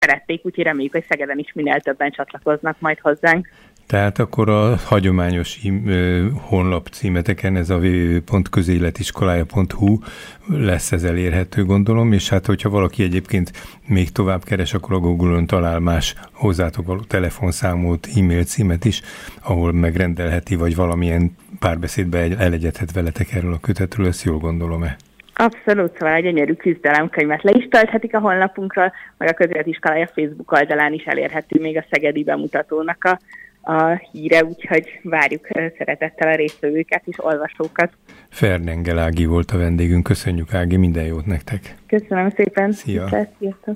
szerették, úgyhogy reméljük, hogy Szegeden is minél többen csatlakoznak majd hozzánk. Tehát akkor a hagyományos honlap címeteken ez a www.közéletiskolája.hu lesz ez elérhető, gondolom, és hát hogyha valaki egyébként még tovább keres, akkor a Google-on talál más hozzátok való telefonszámot, e-mail címet is, ahol megrendelheti, vagy valamilyen párbeszédbe elegyedhet veletek erről a kötetről, ezt jól gondolom-e? Abszolút, szóval a gyönyörű küzdelemkönyvet le is tölthetik a honlapunkról, meg a Közéletiskolája Facebook oldalán is elérhető még a szegedi bemutatónak a híre, úgyhogy várjuk szeretettel a résztvevőket és olvasókat. Fernengel Ági volt a vendégünk, köszönjük Ági, minden jót nektek! Köszönöm szépen! Szia! Sziasztok!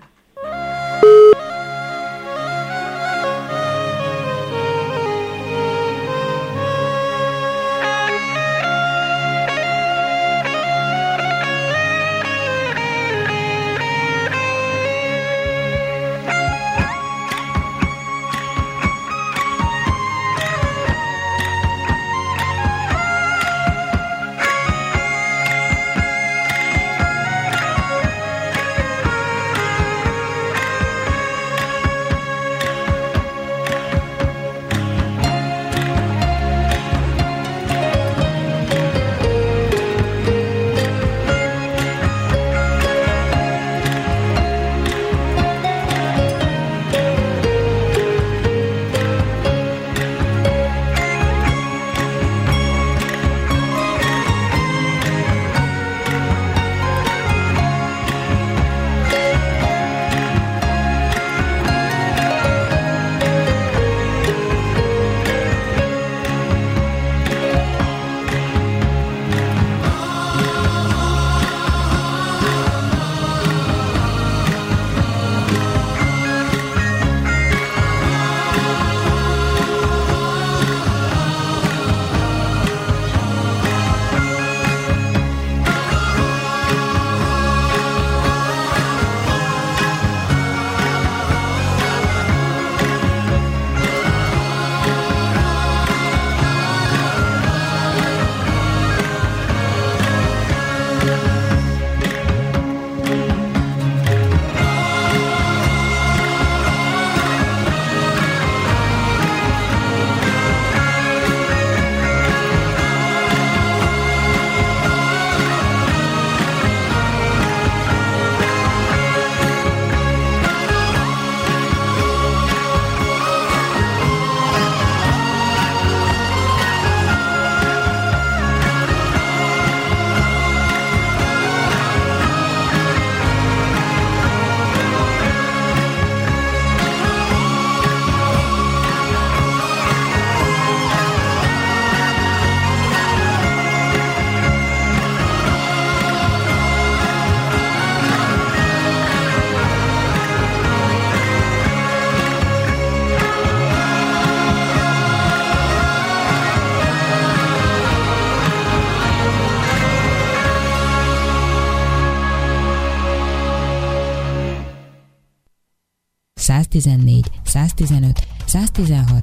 ...114, 115, 116.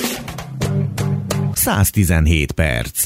117 perc.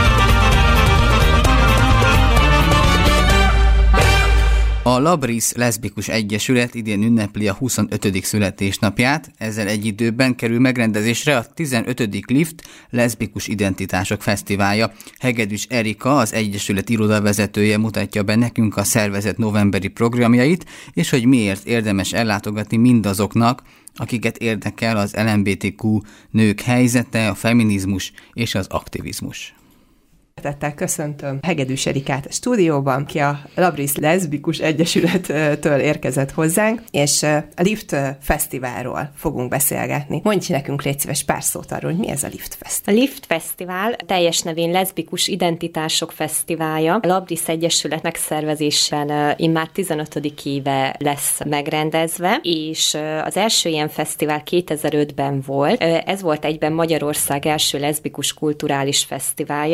A Labris Leszbikus Egyesület idén ünnepli a 25. születésnapját, ezzel egy időben kerül megrendezésre a 15. Lift Leszbikus Identitások Fesztiválja. Hegedűs Erika, az Egyesület irodavezetője mutatja be nekünk a szervezet novemberi programjait, és hogy miért érdemes ellátogatni mindazoknak, akiket érdekel az LMBTQ nők helyzete, a feminizmus és az aktivizmus. Tettel köszöntöm Hegedűs Erikát a stúdióban, ki a Labris Leszbikus Egyesülettől érkezett hozzánk, és a Lift Fesztiválról fogunk beszélgetni. Mondj nekünk, légy szíves, pár szót arról, hogy mi ez a Lift Fesztivál. A Lift Fesztivál teljes nevén Leszbikus Identitások Fesztiválja. A Labris Egyesület megszervezésen immár 15. éve lesz megrendezve, és az első ilyen fesztivál 2005-ben volt. Ez volt egyben Magyarország első leszbikus kulturális fesztiválja, és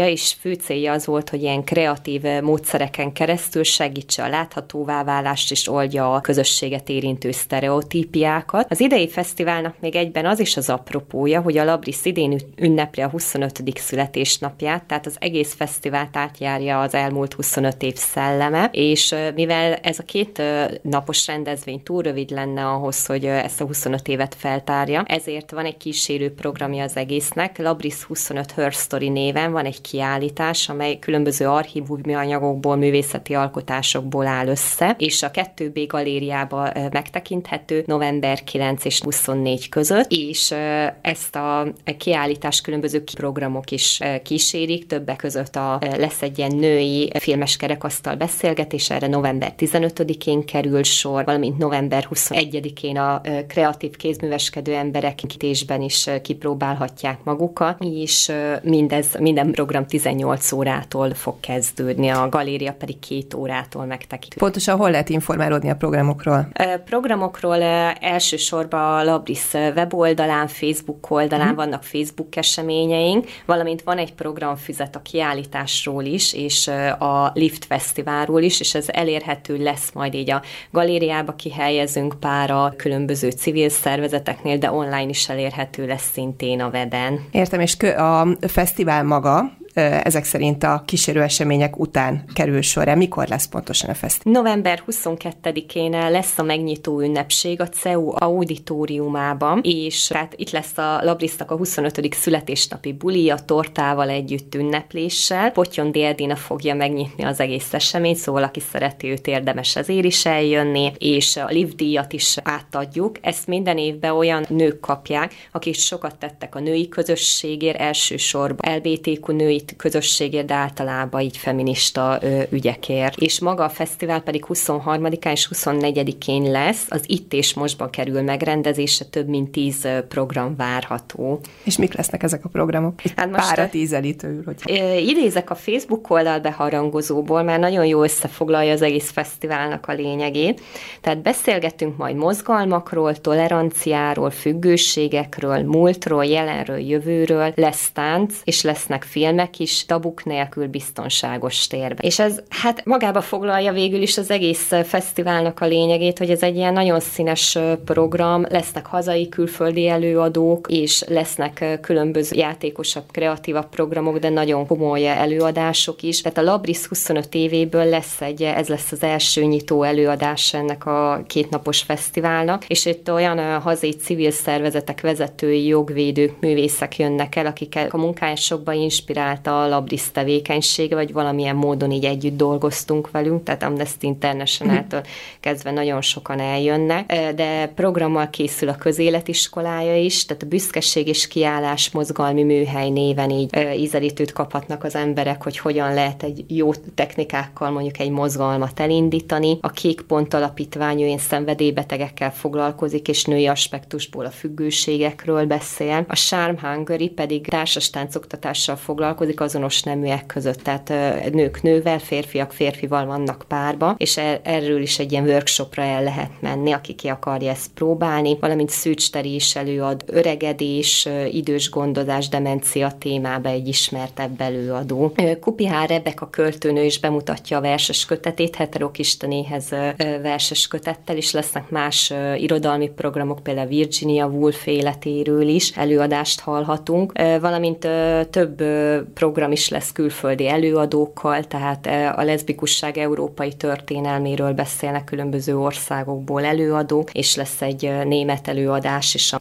fő célja az volt, hogy ilyen kreatív módszereken keresztül segítse a láthatóvá válást és oldja a közösséget érintő sztereotípiákat. Az idei fesztiválnak még egyben az is az apropója, hogy a Labris idén ünnepli a 25. születésnapját, tehát az egész fesztivált átjárja az elmúlt 25 év szelleme, és mivel ez a 2 napos rendezvény túl rövid lenne ahhoz, hogy ezt a 25 évet feltárja, ezért van egy kísérő programja az egésznek. Labris 25 Her Story néven van egy kiállítás, amely különböző archívumi anyagokból, művészeti alkotásokból áll össze, és a 2B galériában megtekinthető november 9 és 24 között, és ezt a kiállítás különböző programok is kísérik, többek között lesz egy ilyen női filmes kerekasztal beszélgetés, erre november 15-én kerül sor, valamint november 21-én a kreatív kézműveskedő emberek kitésben is kipróbálhatják magukat, és minden program 18 órától fog kezdődni, a galéria pedig 2 órától megtekinthető. Pontosan hol lehet informálódni a programokról? Programokról elsősorban a Labris weboldalán, Facebook oldalán vannak Facebook eseményeink, valamint van egy programfüzet a kiállításról is, és a Lift Fesztiválról is, és ez elérhető lesz majd így a galériába, kihelyezünk pár a különböző civil szervezeteknél, de online is elérhető lesz szintén a weben. Értem, és a fesztivál maga ezek szerint a kísérő események után kerül sorra. Mikor lesz pontosan a fesztivál? November 22-én lesz a megnyitó ünnepség a CEU auditoriumában, és hát itt lesz a Labrisnak a 25. születésnapi buli, a tortával együtt ünnepléssel. Potyondy Edina fogja megnyitni az egész eseményt, szóval aki szereti, őt érdemes ezért is eljönni, és a Liv díjat is átadjuk. Ezt minden évben olyan nők kapják, akik sokat tettek a női közösségért, elsősorban LBTQ női közösségért, de általában így feminista ügyekért. És maga a fesztivál pedig 23-án és 24-én lesz, az Itt és Mostban kerül megrendezésre, több mint 10 program várható. És mik lesznek ezek a programok? Hát párat ízelítőül, hogy... Idézek a Facebook oldal beharangozóból, mert nagyon jól összefoglalja az egész fesztiválnak a lényegét. Tehát beszélgetünk majd mozgalmakról, toleranciáról, függőségekről, múltról, jelenről, jövőről, lesz tánc, és lesznek filmek is, tabuk nélkül biztonságos térben. És ez hát magába foglalja végül is az egész fesztiválnak a lényegét, hogy ez egy ilyen nagyon színes program, lesznek hazai, külföldi előadók, és lesznek különböző játékosabb, kreatívabb programok, de nagyon komoly előadások is. Tehát a Labris 25 évéből ez lesz az első nyitó előadás ennek a 2 napos fesztiválnak, és itt olyan hazai civil szervezetek, vezetői, jogvédők, művészek jönnek el, akik a munkájukban inspirálta a Labris tevékenysége, vagy valamilyen módon így együtt dolgoztunk velünk, tehát Amnesty International-től kezdve nagyon sokan eljönnek, de programmal készül a közéletiskolája is, tehát a büszkeség és kiállás mozgalmi műhely néven így ízelítőt kaphatnak az emberek, hogy hogyan lehet egy jó technikákkal mondjuk egy mozgalmat elindítani. A Kék Pont Alapítvány ilyen szenvedélybetegekkel foglalkozik, és női aspektusból a függőségekről beszél. A Charm Hungary pedig társas táncoktatással foglalkozik azonos neműek között, tehát nők nővel, férfiak férfival vannak párba, és erről is egy ilyen workshopra el lehet menni, aki ki akarja ezt próbálni, valamint Szűcs Teri is előad öregedés, idős gondozás, demencia témába egy ismertebb előadó. Kupihár Rebeka költőnő is bemutatja a verses kötetét, Heterok Istenéhez verses kötettel, is lesznek más irodalmi programok, például Virginia Woolf életéről is előadást hallhatunk, valamint több program is lesz külföldi előadókkal, tehát a leszbikusság európai történelméről beszélnek különböző országokból előadók, és lesz egy német előadás is,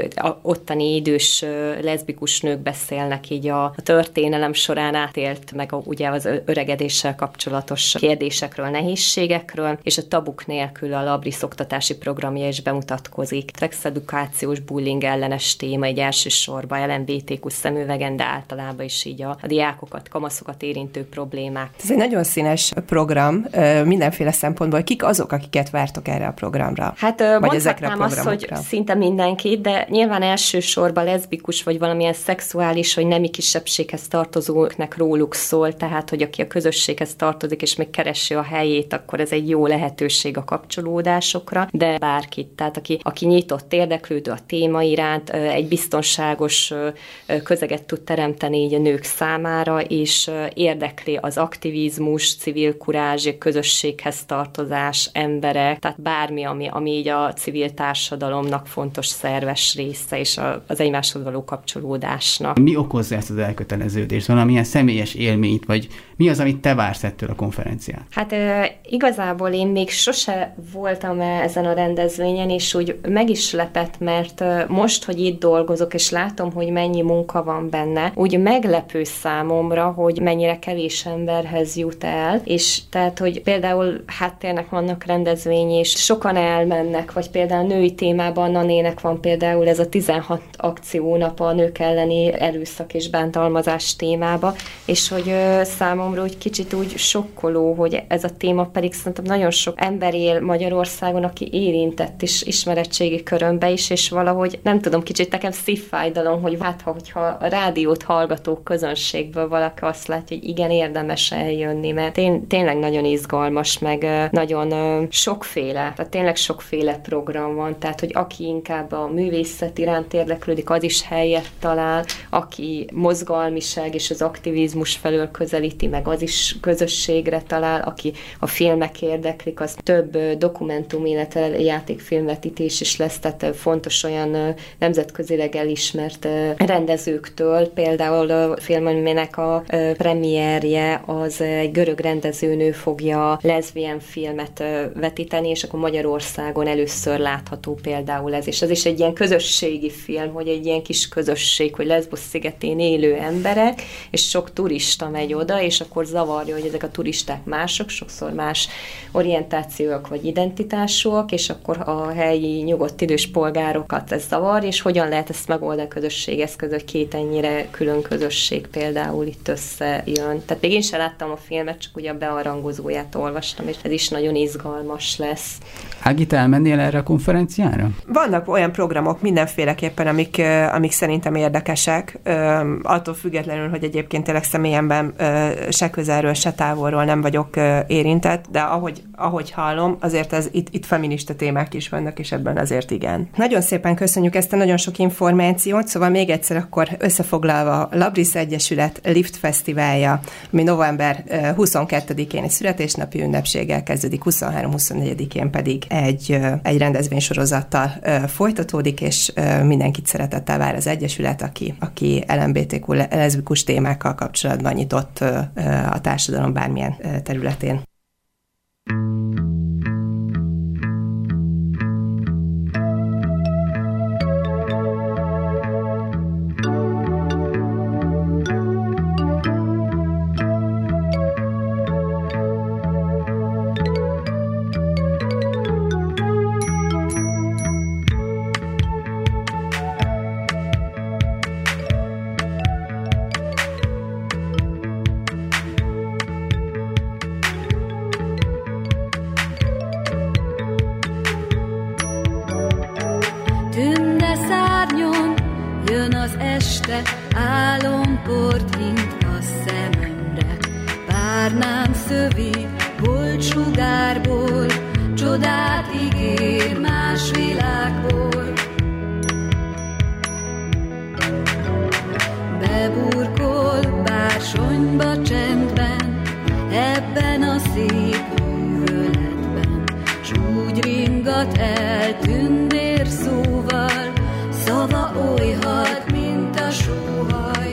ottani idős leszbikus nők beszélnek így a történelem során átélt, meg ugye az öregedéssel kapcsolatos kérdésekről, nehézségekről, és a tabuk nélkül a Labris oktatási programja is bemutatkozik. Szexedukációs bullying ellenes téma, egy elsősorban LMBTQ szemüvegen, de általában is így a diákokat, kamaszokat érintő problémák. Ez egy nagyon színes program, mindenféle szempontból. Kik azok, akiket vártok erre a programra? Hát mondhatnám azt, hogy szinte mindenki, de nyilván elsősorban leszbikus, vagy valamilyen szexuális, vagy nemi kisebbséghez tartozóknak róluk szól, tehát, hogy aki a közösséghez tartozik, és még keresi a helyét, akkor ez egy jó lehetőség a kapcsolódásokra, de bárkit, tehát aki nyitott, érdeklődő a téma iránt, egy biztonságos közeget tud teremteni így a nők számára, számára is érdekli az aktivizmus, civil kurázs, közösséghez tartozás, emberek, tehát bármi, ami így a civil társadalomnak fontos szerves része, és az egymáshoz való kapcsolódásnak. Mi okozza ezt az elköteleződést? Valamilyen személyes élményt, vagy mi az, amit te vársz ettől a konferenciát? Hát igazából én még sose voltam ezen a rendezvényen, és úgy meg is lepett, mert most, hogy itt dolgozok, és látom, hogy mennyi munka van benne, úgy meglepő számomra, hogy mennyire kevés emberhez jut el, és tehát, hogy például háttérnek vannak rendezvény, és sokan elmennek, vagy például női témában Nanének van például ez a 16 akciónap a nők elleni erőszak és bántalmazás témába, és hogy számomra úgy kicsit úgy sokkoló, hogy ez a téma pedig szerintem nagyon sok ember él Magyarországon, aki érintett is ismeretségi körömbe is, és valahogy nem tudom, kicsit nekem szívfájdalom, hogy hát, hogyha a rádiót hallgató közönségből valaki azt látja, hogy igen, érdemes eljönni, mert tényleg nagyon izgalmas, meg nagyon sokféle, tehát tényleg sokféle program van, tehát, hogy aki inkább a művészet iránt érdeklődik, az is helyet talál, aki mozgalmiság és az aktivizmus felől közelíti, meg az is közösségre talál, aki a filmek érdeklik, az több dokumentum, illetve játékfilmvetítés is lesz, tehát fontos olyan nemzetközileg elismert rendezőktől, például a filmnek a premierje az egy görög rendezőnő fogja leszbián filmet vetíteni, és akkor Magyarországon először látható például ez, és ez is egy ilyen közösségi film, hogy egy ilyen kis közösség, hogy Leszbos szigetén élő emberek, és sok turista megy oda, és akkor zavarja, hogy ezek a turisták mások, sokszor más orientációk vagy identitásúak, és akkor a helyi nyugodt idős polgárokat ez zavar, és hogyan lehet ezt megoldani a közösség eszköz, hogy két ennyire külön közösség például itt összejön. Tehát még én sem láttam a filmet, csak ugye a bearangozóját olvastam, és ez is nagyon izgalmas lesz. Ági, te elmennél erre a konferenciára? Vannak olyan programok mindenféleképpen, amik szerintem érdekesek, attól függetlenül, hogy egyébként tényleg személyemben se közelről, se távolról nem vagyok érintett, de ahogy hallom, azért itt feminista témák is vannak, és ebben azért igen. Nagyon szépen köszönjük ezt a nagyon sok információt, szóval még egyszer akkor összefoglalva, Labris Egyesület Lift Fesztiválja, ami november 22-én egy születésnapi ünnepséggel kezdődik, 23-24-én pedig egy rendezvénysorozattal folytatódik, és mindenkit szeretettel vár az Egyesület, aki LMBTQ leszbikus témákkal kapcsolatban nyitott a társadalom bármilyen területén. Álomport hint a szememre, párnám szövi, holt sugárból, csodát ígér más világból. Beburkol bársonyba csendben, ebben a szép művöletben, s úgy ringat el tündér szóval, szava oly hat, mint a sóhaj.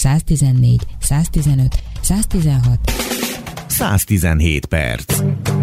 114, 115, 116. 117 perc.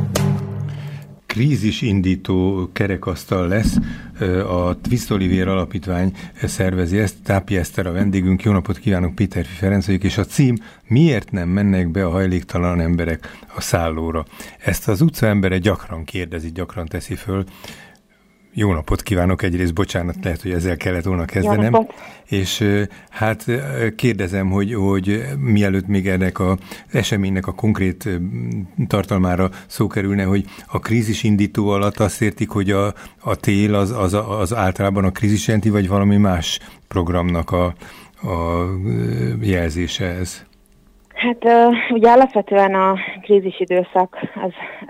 Krízisindító kerekasztal lesz, a Twist Olivér Alapítvány szervezi ezt, Tápi Eszter a vendégünk, jó napot kívánok, Péterfi Ferenc vagyok, és a cím: miért nem mennek be a hajléktalan emberek a szállóra? Ezt az utcaembere gyakran kérdezi, gyakran teszi föl. Jó napot kívánok, egyrészt bocsánat, lehet, hogy ezzel kellett volna kezdenem. És hát kérdezem, hogy mielőtt még ennek az eseménynek a konkrét tartalmára szó kerülne, hogy a krízisindító alatt azt értik, hogy a tél az általában a krízis jelenti, vagy valami más programnak a jelzése ez? Hát ugye alapvetően a krízis időszak az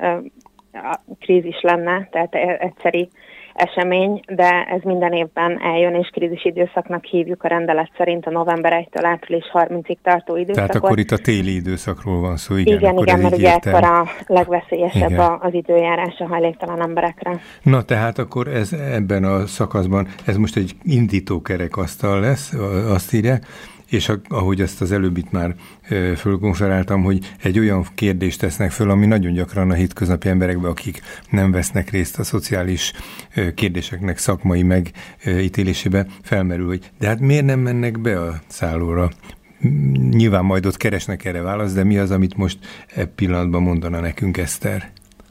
a krízis lenne, tehát egyszeri esemény, de ez minden évben eljön, és krízis időszaknak hívjuk a rendelet szerint a november 1-től április 30-ig tartó időszakot. Tehát akkor itt a téli időszakról van szó, igen. Igen, mert ugye ekkor a legveszélyesebb az időjárás a hajléktalan emberekre. Na, tehát akkor ez ebben a szakaszban, ez most egy indító kerekasztal lesz, azt írja, és ahogy ezt az előbb itt már fölkonferáltam, hogy egy olyan kérdést tesznek föl, ami nagyon gyakran a hétköznapi emberekbe, akik nem vesznek részt a szociális kérdéseknek szakmai megítélésébe, felmerül, hogy de hát miért nem mennek be a szállóra? Nyilván majd ott keresnek erre választ, de mi az, amit most pillanatban mondana nekünk Eszter?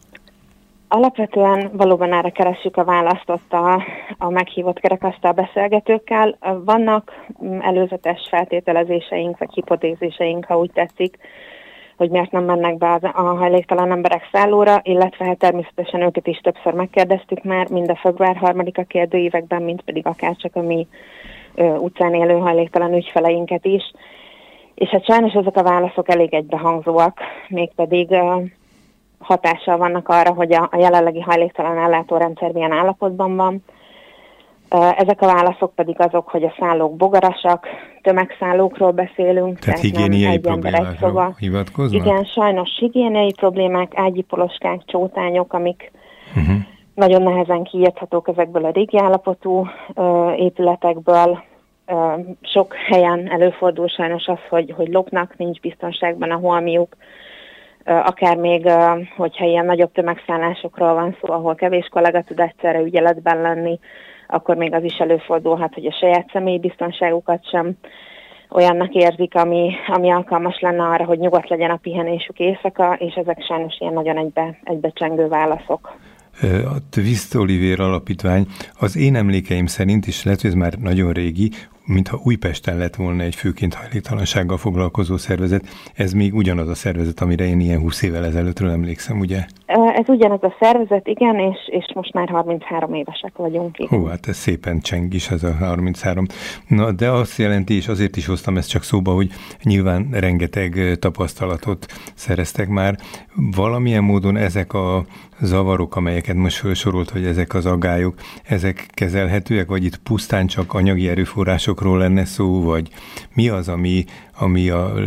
Alapvetően valóban erre keressük a választ ott a meghívott kerekasztal beszélgetőkkel. Vannak előzetes feltételezéseink, vagy hipotézéseink, ha úgy tetszik, hogy miért nem mennek be a hajléktalan emberek szállóra, illetve hát természetesen őket is többször megkérdeztük már, mind a február 3-a kérdőívekben, mind pedig akárcsak a mi utcán élő hajléktalan ügyfeleinket is. És hát sajnos ezek a válaszok elég egybehangzóak, mégpedig hatással vannak arra, hogy a jelenlegi hajléktalan ellátórendszer milyen állapotban van. Ezek a válaszok pedig azok, hogy a szállók bogarasak, tömegszállókról beszélünk. Tehát higiéniai problémákra hivatkoznak? Igen, sajnos higiéniai problémák, ágyi poloskák, csótányok, amik nagyon nehezen kiírthatók ezekből a régi állapotú épületekből. Sok helyen előfordul sajnos az, hogy lopnak, nincs biztonságban a holmiuk. Akár még, hogyha ilyen nagyobb tömegszállásokról van szó, ahol kevés kollega tud egyszerre ügyeletben lenni, akkor még az is előfordulhat, hogy a saját személyi biztonságukat sem olyannak érzik, ami alkalmas lenne arra, hogy nyugodt legyen a pihenésük éjszaka, és ezek sajnos ilyen nagyon egybecsengő válaszok. A Twist Olivér Alapítvány az én emlékeim szerint, és lehet, hogy ez már nagyon régi, mintha Újpesten lett volna egy főként hajléktalansággal foglalkozó szervezet. Ez még ugyanaz a szervezet, amire én ilyen 20 évvel ezelőttről emlékszem, ugye? Ez ugyanaz a szervezet, igen, és most már 33 évesek vagyunk. Hú, hát ez szépen cseng is, ez a 33. Na, de azt jelenti, és azért is hoztam ezt csak szóba, hogy nyilván rengeteg tapasztalatot szereztek már. Valamilyen módon ezek a zavarok, amelyeket most felsorolt, hogy ezek az aggályok, ezek kezelhetőek, vagy itt pusztán csak anyagi erőforrásokról lenne szó, vagy mi az, ami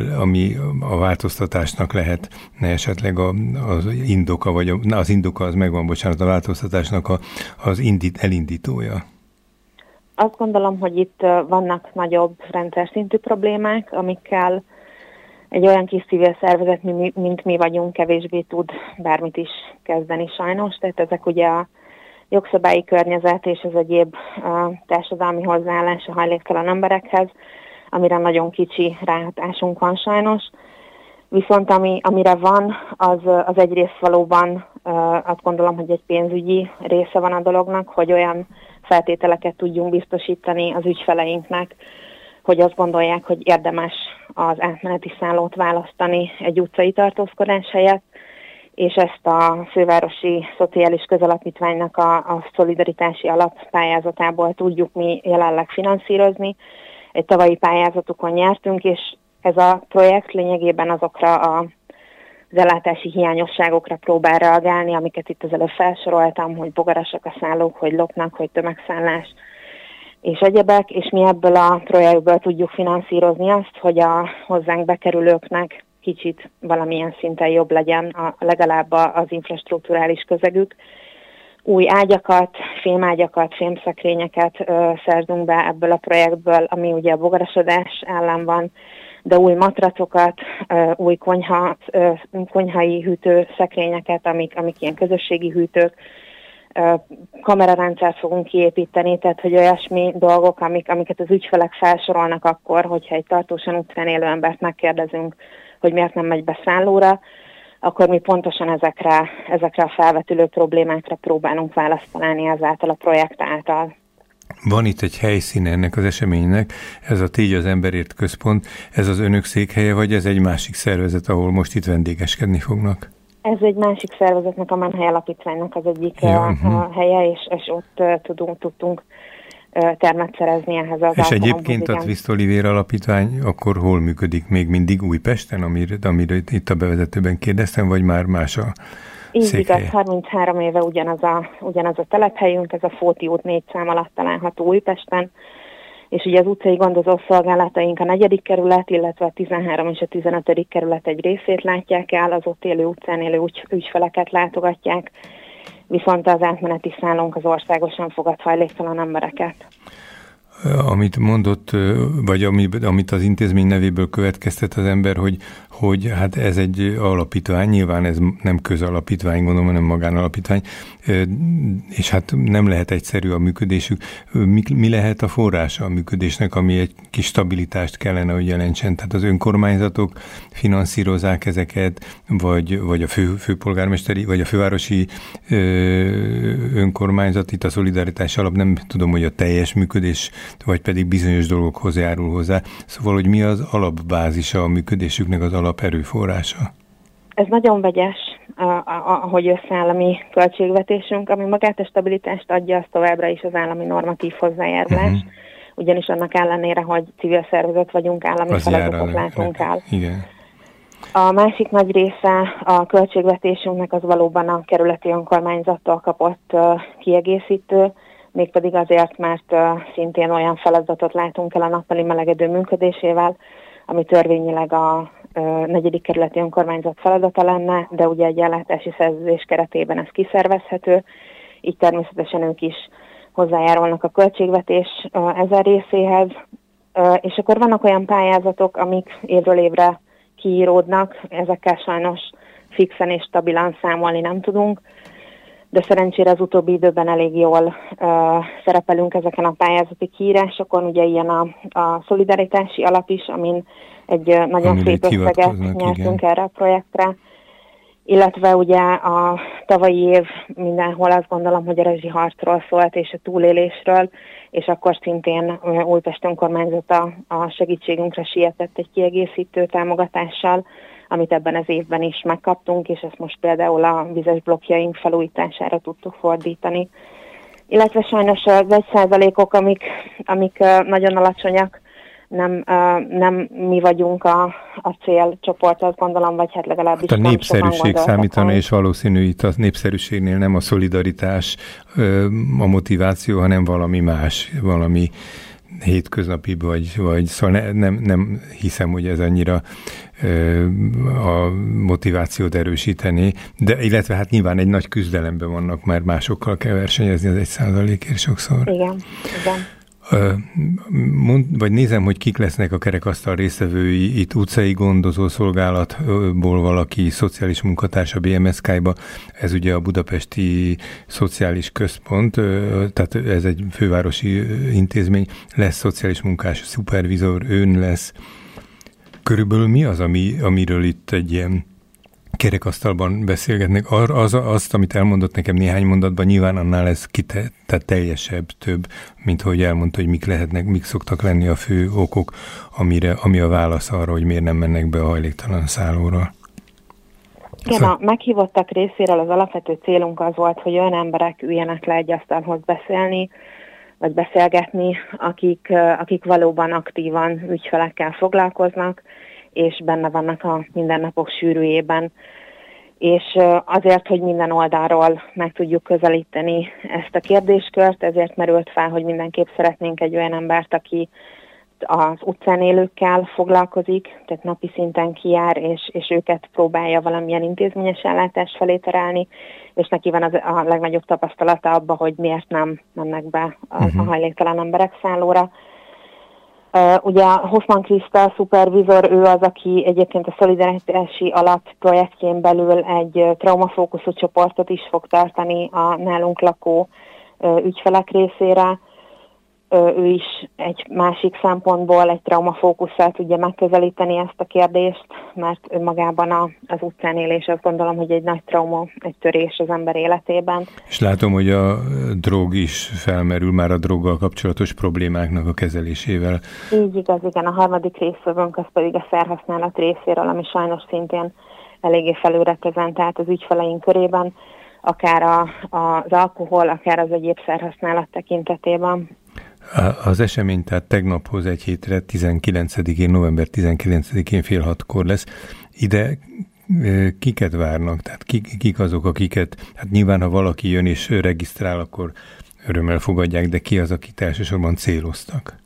a változtatásnak lehet, esetleg az indoka, vagy az indoka az megvan, bocsánat, a változtatásnak az elindítója? Azt gondolom, hogy itt vannak nagyobb rendszer szintű problémák, amikkel egy olyan kis civil szervezet, mint mi vagyunk, kevésbé tud bármit is kezdeni sajnos. Tehát ezek ugye a jogszabályi környezet és az egyéb társadalmi hozzáállás a hajléktalan emberekhez, amire nagyon kicsi ráhatásunk van sajnos. Viszont amire van, az egyrészt valóban azt gondolom, hogy egy pénzügyi része van a dolognak, hogy olyan feltételeket tudjunk biztosítani az ügyfeleinknek, hogy azt gondolják, hogy érdemes az átmeneti szállót választani egy utcai tartózkodás helyett, és ezt a Fővárosi Szociális Közalapítványnak a szolidaritási alappályázatából tudjuk mi jelenleg finanszírozni. Egy tavalyi pályázatukon nyertünk, és ez a projekt lényegében azokra az ellátási hiányosságokra próbál reagálni, amiket itt az előbb felsoroltam, hogy bogarasak a szállók, hogy lopnak, hogy tömegszállás, és egyebek, és mi ebből a projektből tudjuk finanszírozni azt, hogy a hozzánk bekerülőknek kicsit valamilyen szinten jobb legyen legalább az infrastrukturális közegük. Új ágyakat, fémágyakat, fémszekrényeket szerzünk be ebből a projektből, ami ugye a bogarasodás ellen van, de új matracokat, új konyhai hűtőszekrényeket, amik ilyen közösségi hűtők, kamerarendszert fogunk kiépíteni, tehát hogy olyasmi dolgok, amiket az ügyfelek felsorolnak akkor, hogyha egy tartósan utcán élő embert megkérdezünk, hogy miért nem megy be szállóra, akkor mi pontosan ezekre a felvetülő problémákra próbálunk választ találni ezáltal a projekt által. Van itt egy helyszíne ennek az eseménynek, ez a Tégy az Emberért Központ, ez az önök székhelye, vagy ez egy másik szervezet, ahol most itt vendégeskedni fognak? Ez egy másik szervezetnek, a Menhely Alapítványnak az egyik helye, és ott tudtunk termet szerezni ehhez az. És egyébként a Twist Olivér Alapítvány akkor hol működik? Még mindig Újpesten, amire itt a bevezetőben kérdeztem, vagy már más a székhelye? Így igaz, 33 éve ugyanaz a telephelyünk, ez a Fóti út 4 szám alatt található Újpesten, és ugye az utcai gondozó szolgálataink a 4. kerület, illetve a 13 és a 15. kerület egy részét látják el, az ott élő utcán élő ügyfeleket látogatják, viszont az átmeneti szállónk az országosan fogad hajléktalan embereket. Amit mondott, vagy amit az intézmény nevéből következtet az ember, hogy hát ez egy alapítvány, nyilván ez nem közalapítvány, gondolom, hanem magánalapítvány, és hát nem lehet egyszerű a működésük. Mi lehet a forrása a működésnek, ami egy kis stabilitást kellene, hogy jelentsen? Tehát az önkormányzatok finanszírozzák ezeket, vagy a főpolgármesteri, vagy a fővárosi önkormányzat, itt a szolidaritás alap, nem tudom, hogy a teljes működés, vagy pedig bizonyos dolgokhoz járul hozzá. Szóval, hogy mi az alapbázisa a működésüknek, az alaperőforrása? Ez nagyon vegyes, ahogy összeáll a mi költségvetésünk, ami magát a stabilitást adja, az továbbra is az állami normatív hozzájárulás, ugyanis annak ellenére, hogy civil szervezet vagyunk, állami feladatot látunk el. Igen. A másik nagy része a költségvetésünknek az valóban a kerületi önkormányzattól kapott kiegészítő, mégpedig azért, mert szintén olyan feladatot látunk el a nappali melegedő működésével, ami törvényileg a 4. kerületi önkormányzat feladata lenne, de ugye egy ellátási szerződés keretében ez kiszervezhető, így természetesen ők is hozzájárulnak a költségvetés ezen részéhez, és akkor vannak olyan pályázatok, amik évről évre kiíródnak, ezekkel sajnos fixen és stabilan számolni nem tudunk, de szerencsére az utóbbi időben elég jól szerepelünk ezeken a pályázati kiírásokon, ugye ilyen a szolidaritási alap is, amin egy nagyon szép összeget nyertünk erre a projektre, illetve ugye a tavalyi év mindenhol azt gondolom, hogy a rezsiharcról szólt és a túlélésről, és akkor szintén Újpest önkormányzata a segítségünkre sietett egy kiegészítő támogatással, amit ebben az évben is megkaptunk, és ezt most például a vizes blokkjaink felújítására tudtuk fordítani. Illetve sajnos az 1%-ok, amik nagyon alacsonyak, nem mi vagyunk a célcsoport, azt gondolom, vagy hát legalábbis a népszerűség számítana, és valószínű itt a népszerűségnél nem a szolidaritás, a motiváció, hanem valami más, valami hétköznapi, vagy szóval nem hiszem, hogy ez annyira a motivációt erősíteni, de illetve hát nyilván egy nagy küzdelemben vannak, mert másokkal kell versenyezni az 1%-ért sokszor. Igen. Vagy nézem, hogy kik lesznek a kerekasztal résztvevői, itt utcai gondozó szolgálatból valaki, szociális munkatárs a BMSK-ba, ez ugye a Budapesti Szociális Központ, tehát ez egy fővárosi intézmény, lesz szociális munkás, szupervizor, ön lesz. Körülbelül mi az, amiről itt egy ilyen kerekasztalban beszélgetnek? Azt, amit elmondott nekem néhány mondatban, nyilván annál ez tehát teljesebb, több, mint hogy elmondta, hogy mik szoktak lenni a fő okok, ami a válasz arra, hogy miért nem mennek be a hajléktalan szállóra. Igen, a meghívottak részéről az alapvető célunk az volt, hogy olyan emberek üljenek le egy asztalhoz beszélni, vagy beszélgetni, akik valóban aktívan ügyfelekkel foglalkoznak, és benne vannak a mindennapok sűrűjében. És azért, hogy minden oldalról meg tudjuk közelíteni ezt a kérdéskört, ezért merült fel, hogy mindenképp szeretnénk egy olyan embert, aki az utcán élőkkel foglalkozik, tehát napi szinten kijár, és őket próbálja valamilyen intézményes ellátás felé terelni, és neki van a legnagyobb tapasztalata abban, hogy miért nem mennek be a hajléktalan emberek szállóra. Ugye Hoffman Kriszta szupervizor, ő az, aki egyébként a Szolidaritási Alap projektjén belül egy traumafókuszú csoportot is fog tartani a nálunk lakó ügyfelek részére. Ő is egy másik szempontból egy traumafókusszal tudja megközelíteni ezt a kérdést, mert önmagában az utcán élés, azt gondolom, hogy egy nagy trauma, egy törés az ember életében. És látom, hogy a drog is felmerül már a droggal kapcsolatos problémáknak a kezelésével. Így igaz, igen. A harmadik részvevőnk az pedig a szerhasználat részéről, ami sajnos szintén eléggé felülreprezentált az ügyfeleink körében, akár az alkohol, akár az egyéb szerhasználat tekintetében. Az esemény tehát tegnaphoz egy hétre, 19-én, november 19-én fél 6-kor lesz. Ide kiket várnak? Tehát kik azok, akiket, hát nyilván ha valaki jön és regisztrál, akkor örömmel fogadják, de ki az, akit elsősorban céloztak?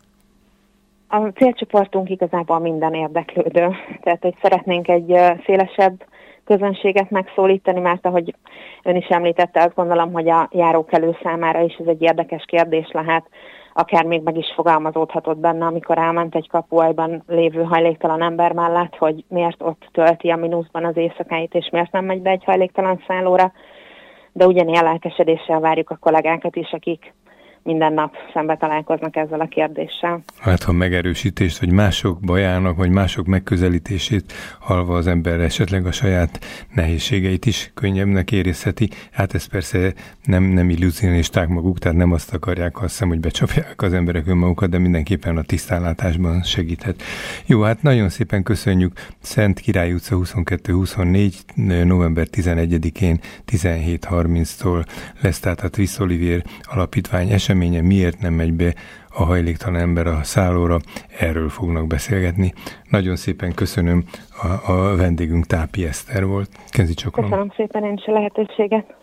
A célcsoportunk igazából minden érdeklődő. Tehát, hogy szeretnénk egy szélesebb közönséget megszólítani, mert ahogy ön is említette, azt gondolom, hogy a járókelő számára is ez egy érdekes kérdés lehet, akár még meg is fogalmazódhatott benne, amikor elment egy kapuajban lévő hajléktalan ember mellett, hogy miért ott tölti a mínuszban az éjszakáit, és miért nem megy be egy hajléktalan szállóra, de ugyanilyen lelkesedéssel várjuk a kollégákat is, akik minden nap szembe találkoznak ezzel a kérdéssel. Hát ha megerősítést, hogy mások bajának, vagy mások megközelítését hallva az ember esetleg a saját nehézségeit is könnyebbnek érezheti. Hát ez persze nem illúzionisták maguk, tehát nem azt akarják, azt hiszem, hogy becsapják az emberek önmagukat, de mindenképpen a tisztánlátásban segíthet. Jó, hát nagyon szépen köszönjük. Szent Király utca 22-24, november 11-én 17:30-tól lesz tehát a Twiss Olivier alapítvány eseménye. Miért nem megy be a hajléktalan ember a szállóra? Erről fognak beszélgetni. Nagyon szépen köszönöm, a vendégünk Tápi Eszter volt. Kenzi csokolom. Köszönöm szépen én is a lehetőséget.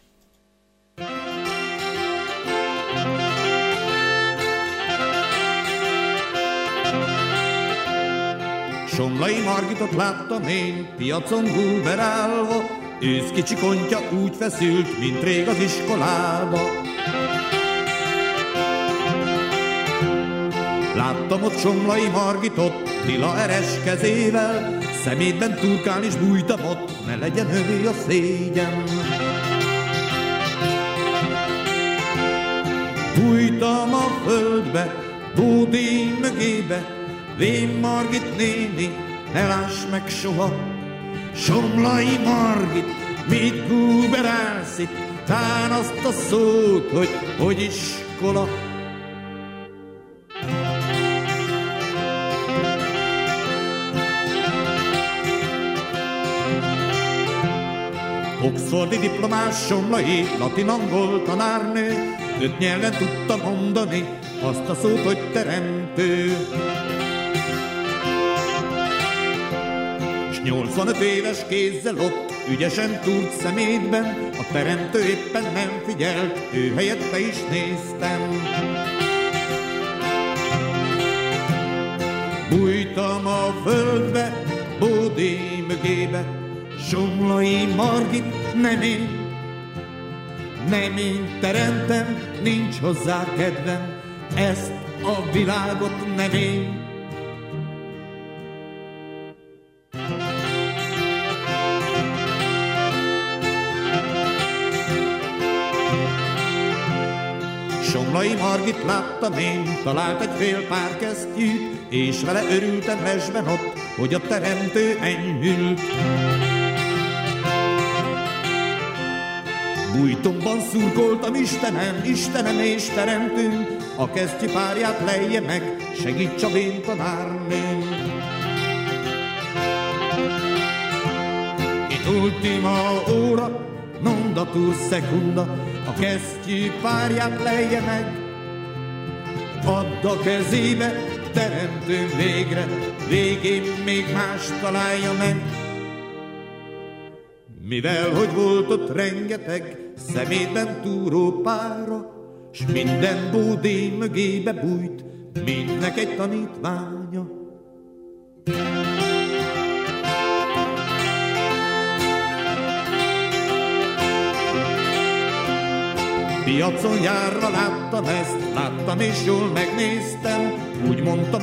Somlai Margitot láttam én, piacon búberálva, ősz kicsi kontya úgy feszült, mint rég az iskolába. Láttam ott Somlai Margitot, lila eres kezével, szemétben turkál és bújtam ott, ne legyen övé a szégyen. Bújtam a földbe, Bódé mögébe, vén Margit néni, ne láss meg soha. Somlai Margit, mit búberálsz itt, tán azt a szót, hogy iskola. Oxfordi diplomás Somlai, latin-angol tanárnő, 5 nyelven tudta mondani azt a szót, hogy teremtő. S 85 éves kézzel ott, ügyesen túrt szemétben, a teremtő éppen nem figyelt, ő helyette is néztem. Bújtam a földbe, Bódé mögébe, Somlai Margit, nem én teremtem, nincs hozzá kedvem, ezt a világot nem én. Somlai Margit láttam én, talált egy fél pár kesztyűt, és vele örültem lesben ott, hogy a teremtő enyhült. Bújtomban szurkoltam, Istenem, Istenem és teremtőnk, a kesztyű párját lejje meg, segíts a vén tanárnőm. In ultima ora, non datur secunda, a kesztyű párját lejje meg. Add a kezébe, teremtőm végre, végén még más találja meg. Mivel, hogy volt ott rengeteg szemétben túró pára, s minden Bódé mögébe bújt, mindnek egy tanítványa. Piacon járva láttam ezt, láttam és jól megnéztem, úgy mondtam,